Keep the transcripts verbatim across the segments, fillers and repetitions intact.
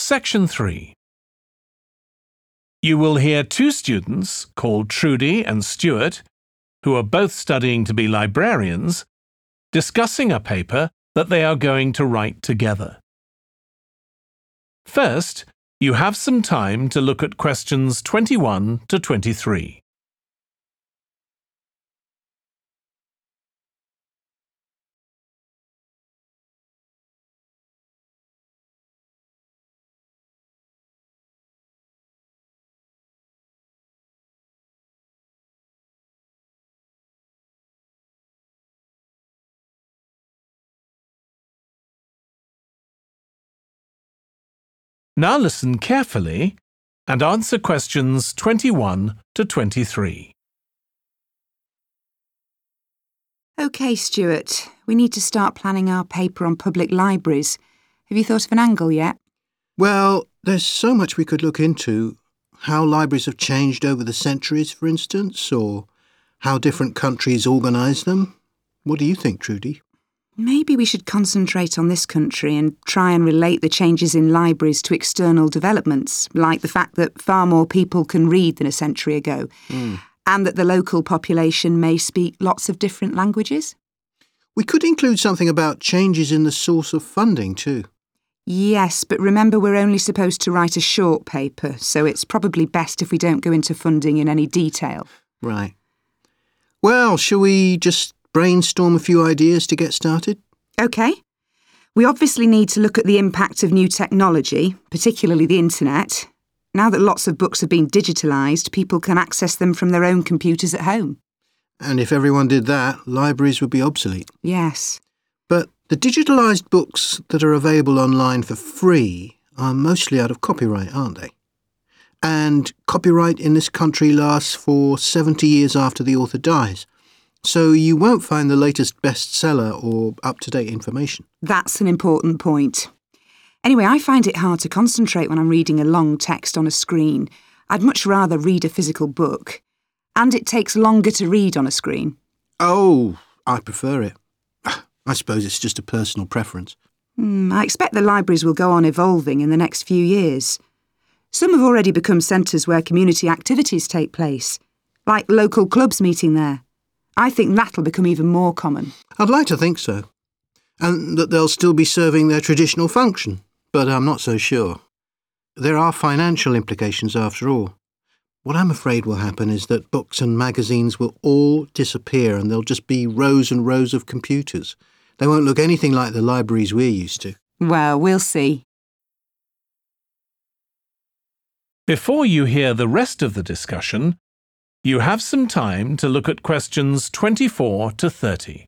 Section three. You will hear two students called Trudy and Stuart, who are both studying to be librarians, discussing a paper that they are going to write together. First, you have some time to look at questions twenty-one to twenty-three. Now listen carefully and answer questions twenty-one to twenty-three. OK, Stuart, we need to start planning our paper on public libraries. Have you thought of an angle yet? Well, there's so much we could look into. How libraries have changed over the centuries, for instance, or how different countries organise them. What do you think, Trudy? Maybe we should concentrate on this country and try and relate the changes in libraries to external developments, like the fact that far more people can read than a century ago, Mm. and that the local population may speak lots of different languages. We could include something about changes in the source of funding too. Yes, but remember we're only supposed to write a short paper, so it's probably best if we don't go into funding in any detail. Right. Well, shall we just brainstorm a few ideas to get started? OK. We obviously need to look at the impact of new technology, particularly the internet. Now that lots of books have been digitalised, people can access them from their own computers at home. And if everyone did that, libraries would be obsolete. Yes. But the digitalised books that are available online for free are mostly out of copyright, aren't they? And copyright in this country lasts for seventy years after the author dies. So you won't find the latest bestseller or up-to-date information. That's an important point. Anyway, I find it hard to concentrate when I'm reading a long text on a screen. I'd much rather read a physical book. And it takes longer to read on a screen. Oh, I prefer it. I suppose it's just a personal preference. Hmm, I expect the libraries will go on evolving in the next few years. Some have already become centres where community activities take place, like local clubs meeting there. I think that'll become even more common. I'd like to think so. And that they'll still be serving their traditional function, but I'm not so sure. There are financial implications after all. What I'm afraid will happen is that books and magazines will all disappear and there'll just be rows and rows of computers. They won't look anything like the libraries we're used to. Well, we'll see. Before you hear the rest of the discussion, you have some time to look at questions twenty-four to thirty.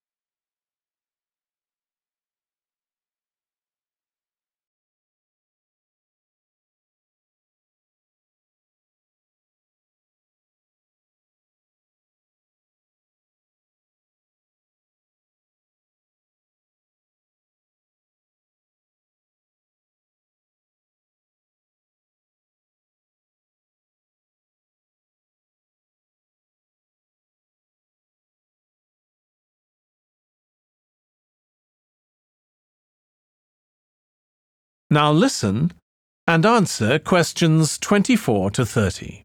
Now listen and answer questions twenty-four to thirty.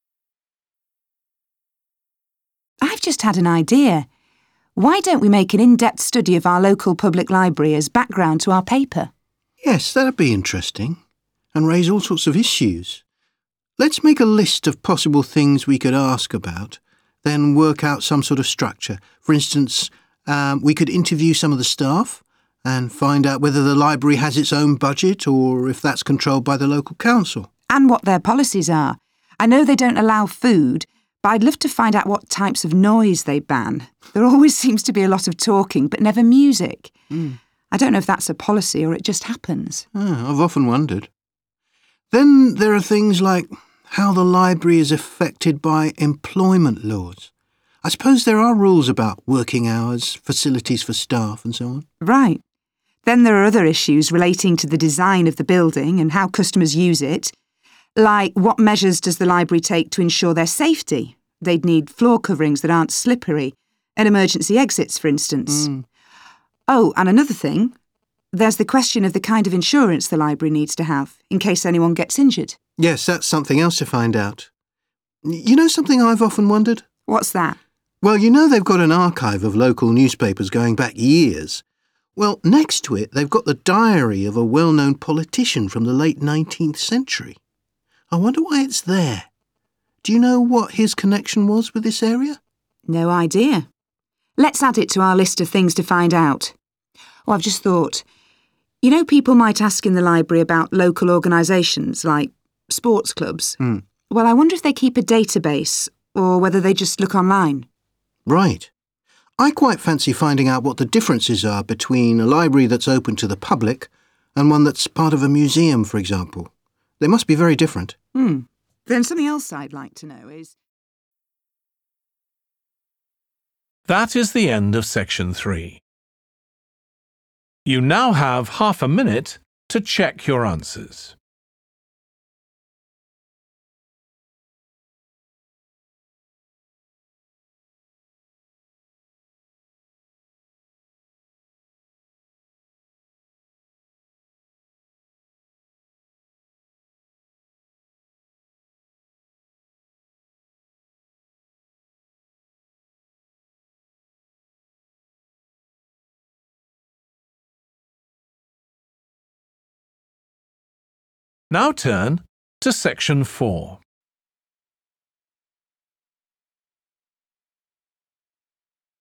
I've just had an idea. Why don't we make an in-depth study of our local public library as background to our paper? Yes, that'd be interesting. And raise all sorts of issues. Let's make a list of possible things we could ask about, then work out some sort of structure. For instance, um, we could interview some of the staff and find out whether the library has its own budget or if that's controlled by the local council. And what their policies are. I know they don't allow food, but I'd love to find out what types of noise they ban. There always seems to be a lot of talking, but never music. Mm. I don't know if that's a policy or it just happens. Oh, I've often wondered. Then there are things like how the library is affected by employment laws. I suppose there are rules about working hours, facilities for staff and so on. Right. Then there are other issues relating to the design of the building and how customers use it. Like, what measures does the library take to ensure their safety? They'd need floor coverings that aren't slippery, and emergency exits, for instance. Mm. Oh, and another thing, There's the question of the kind of insurance the library needs to have, in case anyone gets injured. Yes, that's something else to find out. You know something I've often wondered? What's that? Well, you know they've got an archive of local newspapers going back years. Well, next to it, they've got the diary of a well-known politician from the late nineteenth century. I wonder why it's there. Do you know what his connection was with this area? No idea. Let's add it to our list of things to find out. Oh, I've just thought. You know, people might ask in the library about local organisations like sports clubs. Hmm. Well, I wonder if they keep a database or whether they just look online. Right. I quite fancy finding out what the differences are between a library that's open to the public and one that's part of a museum, for example. They must be very different. Hmm. Then something else I'd like to know is... That is the end of section three. You now have half a minute to check your answers. Now turn to section four.